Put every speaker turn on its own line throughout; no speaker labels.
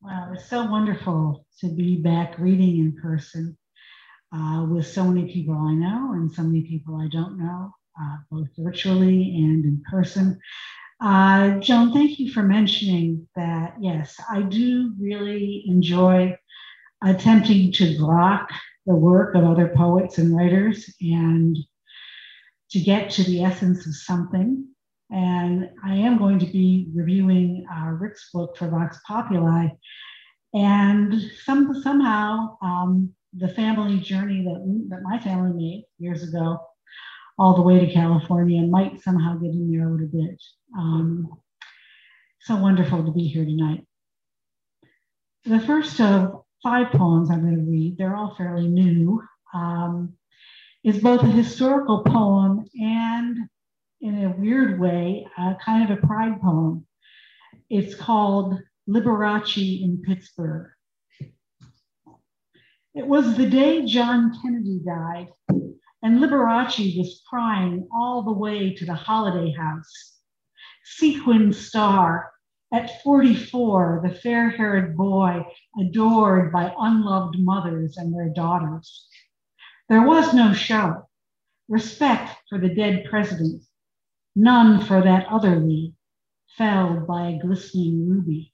Wow, it's so wonderful to be back reading in person with so many people I know and so many people I don't know, both virtually and in person. Joan, thank you for mentioning that. Yes, I do really enjoy attempting to grok the work of other poets and writers and to get to the essence of something. And I am going to be reviewing Rick's book for Vox Populi. And somehow the family journey that my family made years ago, all the way to California, might somehow get in there a little bit. So wonderful to be here tonight. The first of 5 poems I'm going to read, they're all fairly new, is both a historical poem and, in a weird way, kind of a pride poem. It's called Liberace in Pittsburgh. It was the day John Kennedy died, and Liberace was crying all the way to the Holiday House. Sequin star, at 44, the fair-haired boy adored by unloved mothers and their daughters. There was no show, respect for the dead president, none for that other Lee, felled by a glistening ruby.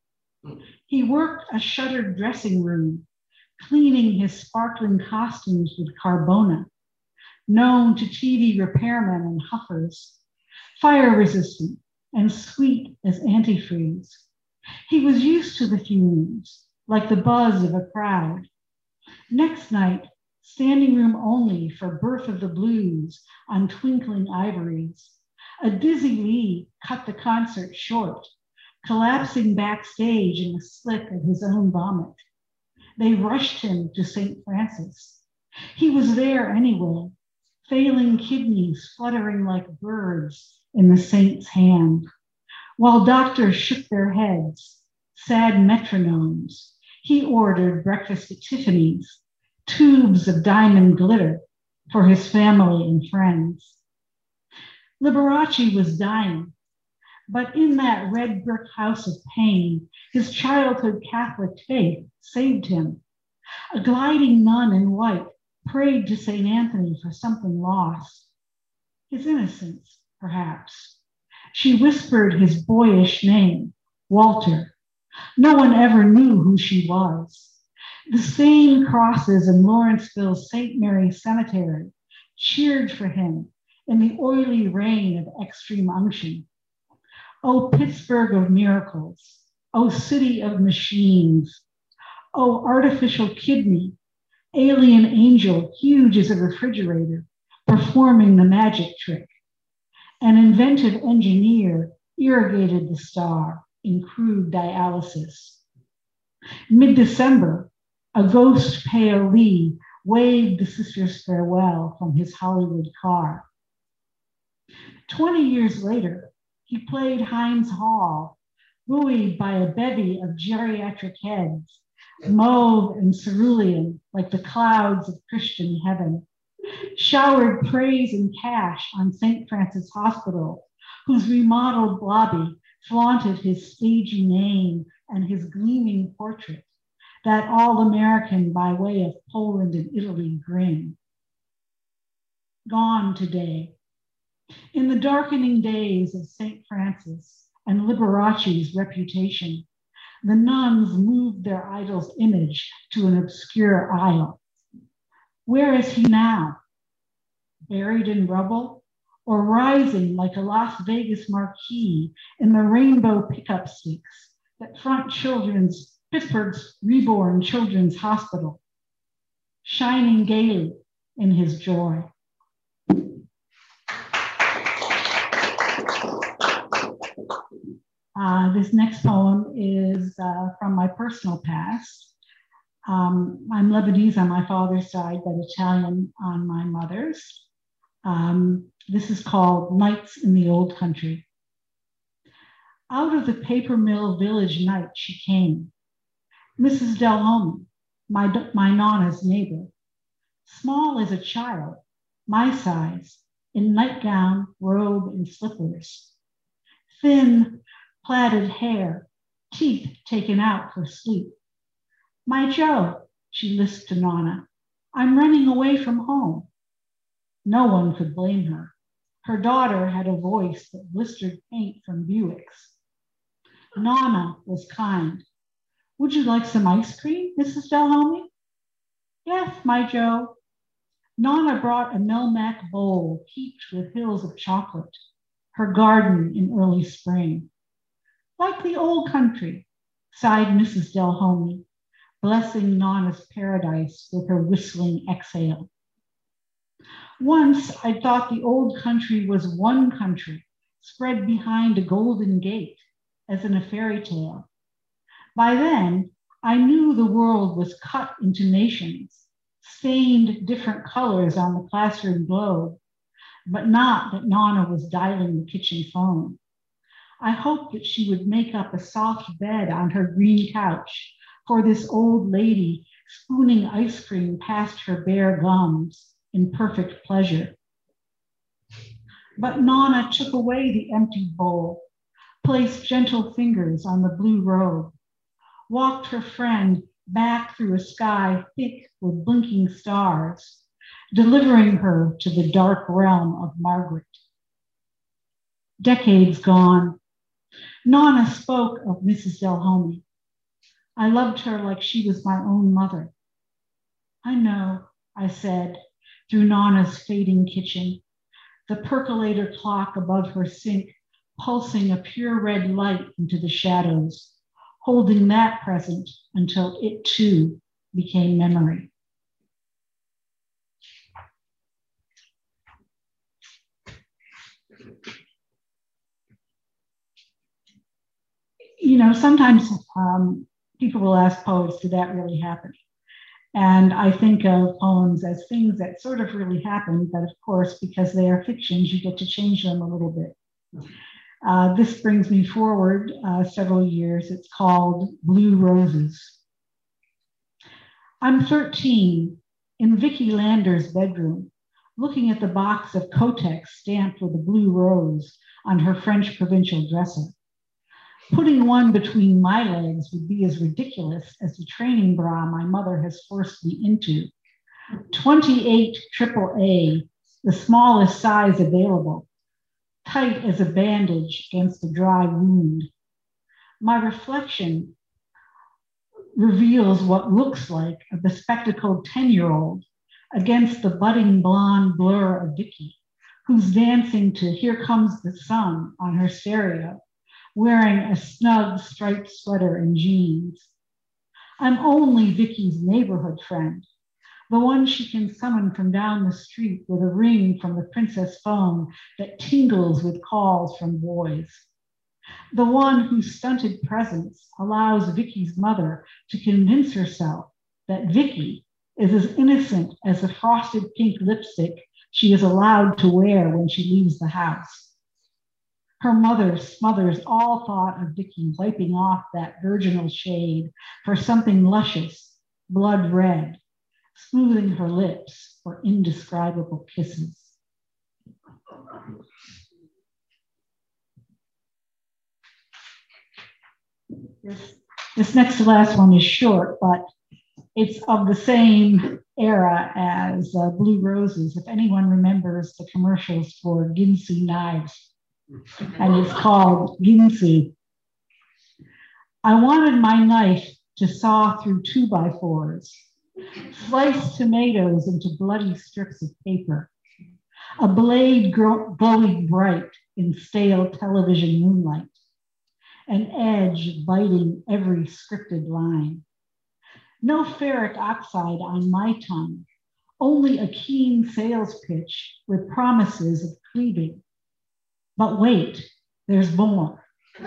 He worked a shuttered dressing room, cleaning his sparkling costumes with Carbona, known to TV repairmen and huffers, fire resistant and sweet as antifreeze. He was used to the fumes, like the buzz of a crowd. Next night, standing room only for Birth of the Blues on twinkling ivories. A dizzy Lee cut the concert short, collapsing backstage in the slick of his own vomit. They rushed him to St. Francis. He was there anyway, failing kidneys fluttering like birds in the saint's hand. While doctors shook their heads, sad metronomes, he ordered breakfast at Tiffany's, tubes of diamond glitter for his family and friends. Liberace was dying, but in that red brick house of pain, his childhood Catholic faith saved him. A gliding nun in white prayed to St. Anthony for something lost. His innocence, perhaps. She whispered his boyish name, Walter. No one ever knew who she was. The same crosses in Lawrenceville's St. Mary's Cemetery cheered for him in the oily rain of extreme unction. Oh, Pittsburgh of miracles. Oh, city of machines. Oh, artificial kidney, alien angel huge as a refrigerator, performing the magic trick. An inventive engineer irrigated the star in crude dialysis. Mid-December, a ghost pale Lee waved the sisters farewell from his Hollywood car. 20 years later, he played Heinz Hall, buoyed by a bevy of geriatric heads, mauve and cerulean like the clouds of Christian heaven, showered praise and cash on St. Francis Hospital, whose remodeled lobby flaunted his stagey name and his gleaming portrait, that all-American by way of Poland and Italy grin. Gone today. In the darkening days of St. Francis and Liberace's reputation, the nuns moved their idol's image to an obscure aisle. Where is he now? Buried in rubble or rising like a Las Vegas marquee in the rainbow pickup sticks that front Pittsburgh's reborn children's hospital, shining gaily in his joy. This next poem is from my personal past. I'm Lebanese on my father's side, but Italian on my mother's. This is called Nights in the Old Country. Out of the paper mill village night she came, Mrs. Delhomme, my Nana's neighbor, small as a child, my size, in nightgown, robe, and slippers. Thin, plaited hair, teeth taken out for sleep. My Joe, she lisped to Nana, I'm running away from home. No one could blame her. Her daughter had a voice that blistered paint from Buicks. Nana was kind. Would you like some ice cream, Mrs. Delhomey? Yes, my Joe. Nana brought a Melmac bowl heaped with hills of chocolate, her garden in early spring. Like the old country, sighed Mrs. Delhomey, blessing Nana's paradise with her whistling exhale. Once I thought the old country was one country, spread behind a golden gate, as in a fairy tale. By then, I knew the world was cut into nations, stained different colors on the classroom globe, but not that Nana was dialing the kitchen phone. I hoped that she would make up a soft bed on her green couch for this old lady spooning ice cream past her bare gums in perfect pleasure. But Nana took away the empty bowl, placed gentle fingers on the blue robe, walked her friend back through a sky thick with blinking stars, delivering her to the dark realm of Margaret. Decades gone, Nana spoke of Mrs. Delhomey. I loved her like she was my own mother. I know, I said, through Nana's fading kitchen, the percolator clock above her sink pulsing a pure red light into the shadows, holding that present until it too became memory. You know, sometimes people will ask poets, did that really happen? And I think of poems as things that sort of really happened, but of course, because they are fictions, you get to change them a little bit. This brings me forward several years. It's called Blue Roses. I'm 13 in Vicki Lander's bedroom, looking at the box of Kotex stamped with a blue rose on her French provincial dresser. Putting one between my legs would be as ridiculous as the training bra my mother has forced me into. 28 AAA, the smallest size available, tight as a bandage against a dry wound. My reflection reveals what looks like a bespectacled 10-year-old against the budding blonde blur of Vicki, who's dancing to Here Comes the Sun on her stereo, wearing a snug striped sweater and jeans. I'm only Vicki's neighborhood friend, the one she can summon from down the street with a ring from the princess phone that tingles with calls from boys. The one whose stunted presence allows Vicki's mother to convince herself that Vicki is as innocent as the frosted pink lipstick she is allowed to wear when she leaves the house. Her mother smothers all thought of Vicki wiping off that virginal shade for something luscious, blood red, smoothing her lips for indescribable kisses. This next to last one is short, but it's of the same era as Blue Roses. If anyone remembers the commercials for Ginsu knives, and it's called Ginsu. I wanted my knife to saw through 2x4s, slice tomatoes into bloody strips of paper, a blade glowing bright in stale television moonlight, an edge biting every scripted line. No ferric oxide on my tongue, only a keen sales pitch with promises of cleaving. But wait, there's more.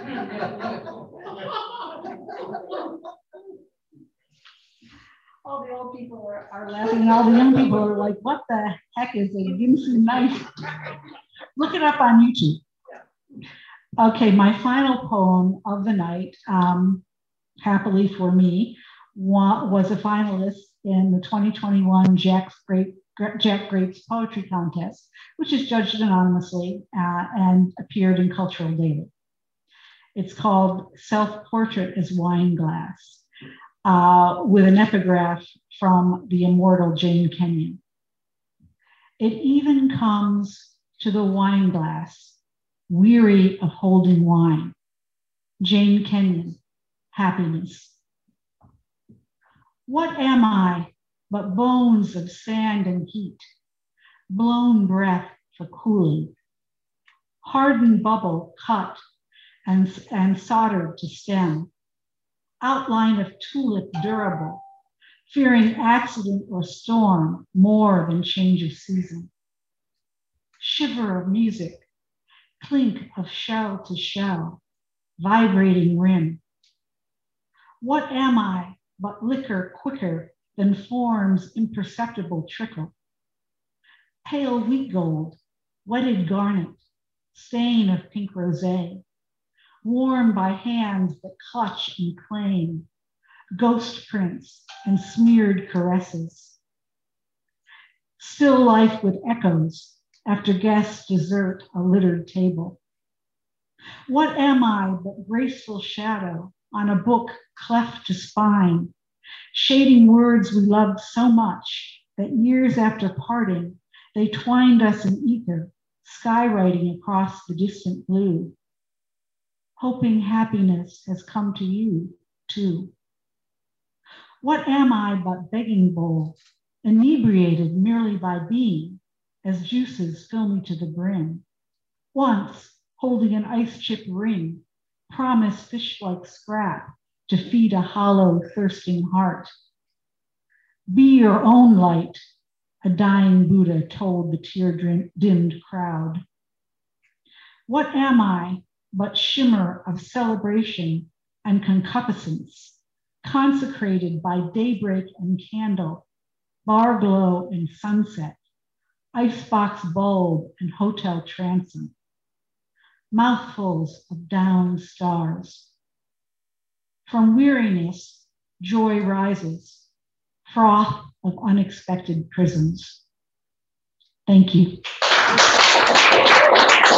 All the old people are laughing, and all the young people are like, what the heck is a Ginsu knife? Look it up on YouTube. Okay, my final poem of the night, happily for me, was a finalist in the 2021 Jack Grapes Poetry Contest, which is judged anonymously and appeared in Cultural Daily. It's called Self-Portrait as Wine Glass, with an epigraph from the immortal Jane Kenyon. It even comes to the wine glass, weary of holding wine. Jane Kenyon, Happiness. What am I but bones of sand and heat, blown breath for cooling, hardened bubble cut and soldered to stem, outline of tulip durable, fearing accident or storm more than change of season. Shiver of music, clink of shell to shell, vibrating rim. What am I but liquor quicker than form's imperceptible trickle? Pale wheat gold, wetted garnet, stain of pink rosé, warmed by hands that clutch and claim, ghost prints and smeared caresses. Still life with echoes after guests desert a littered table. What am I but graceful shadow on a book cleft to spine, shading words we loved so much that years after parting, they twined us in ether, skywriting across the distant blue. Hoping happiness has come to you, too. What am I but begging bowl, inebriated merely by being, as juices fill me to the brim? Once, holding an ice-chip ring, promise fish-like scrap to feed a hollow, thirsting heart. Be your own light, a dying Buddha told the tear-dimmed crowd. What am I but shimmer of celebration and concupiscence, consecrated by daybreak and candle, bar glow and sunset, icebox bulb and hotel transom, mouthfuls of down stars. From weariness, joy rises, froth of unexpected prisons. Thank you.